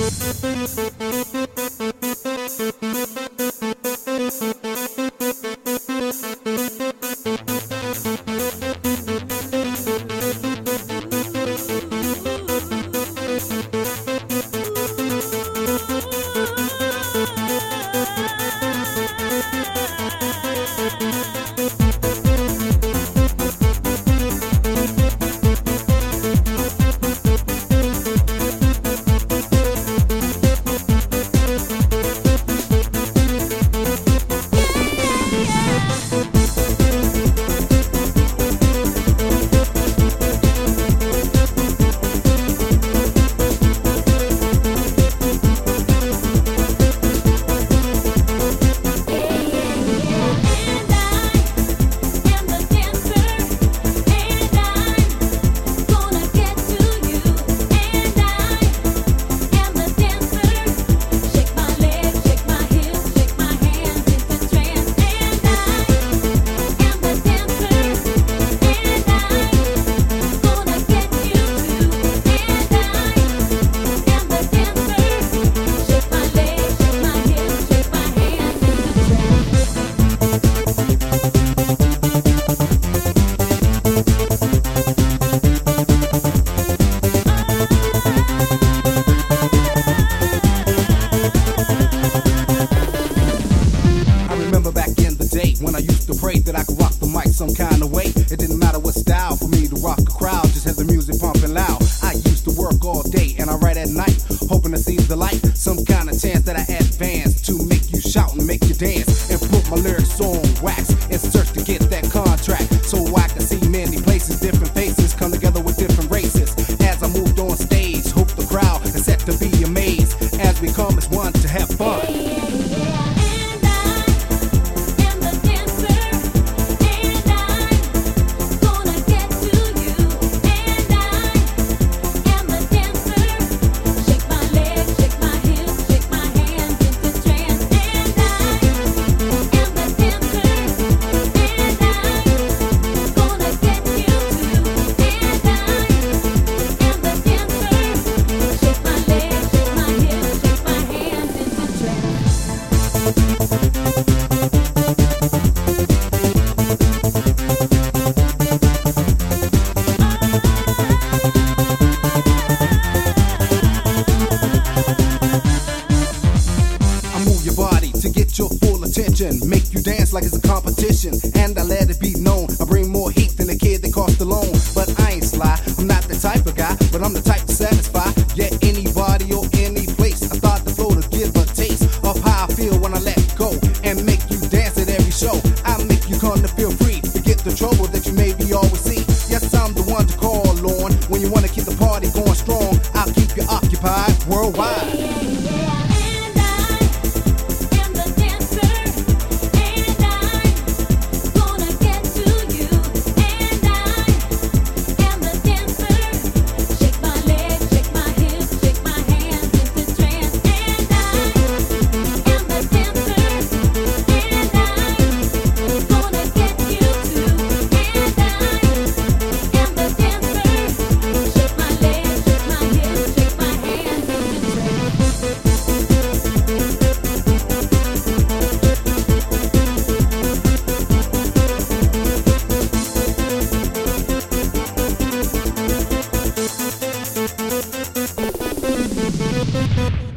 When I used to pray that I could rock the mic some kind of way. It didn't matter what style for me to rock a crowd, just have the music pumping loud. I used to work all day and I write at night, hoping to see the light. Some kind of chance that I advance to make you shout and make you dance, and put my lyrics on wax and search to get that contract, so I can see many places, different faces come together with different races. As I moved on stage, hope the crowd is set to be amazed as we come as one to have fun. Your full attention, make you dance like it's a competition, and I let it be known I bring more heat than a kid that cost a loan. But I ain't sly, I'm not the type of guy, but I'm the type to satisfy. Yeah, anybody or any place, I start the flow to give a taste of how I feel when I let go and make you dance at every show. I make you come to feel free, forget the trouble that you maybe always see. Yes, I'm the one to call on when you wanna keep the party going strong. I'll keep you occupied worldwide. Thank you.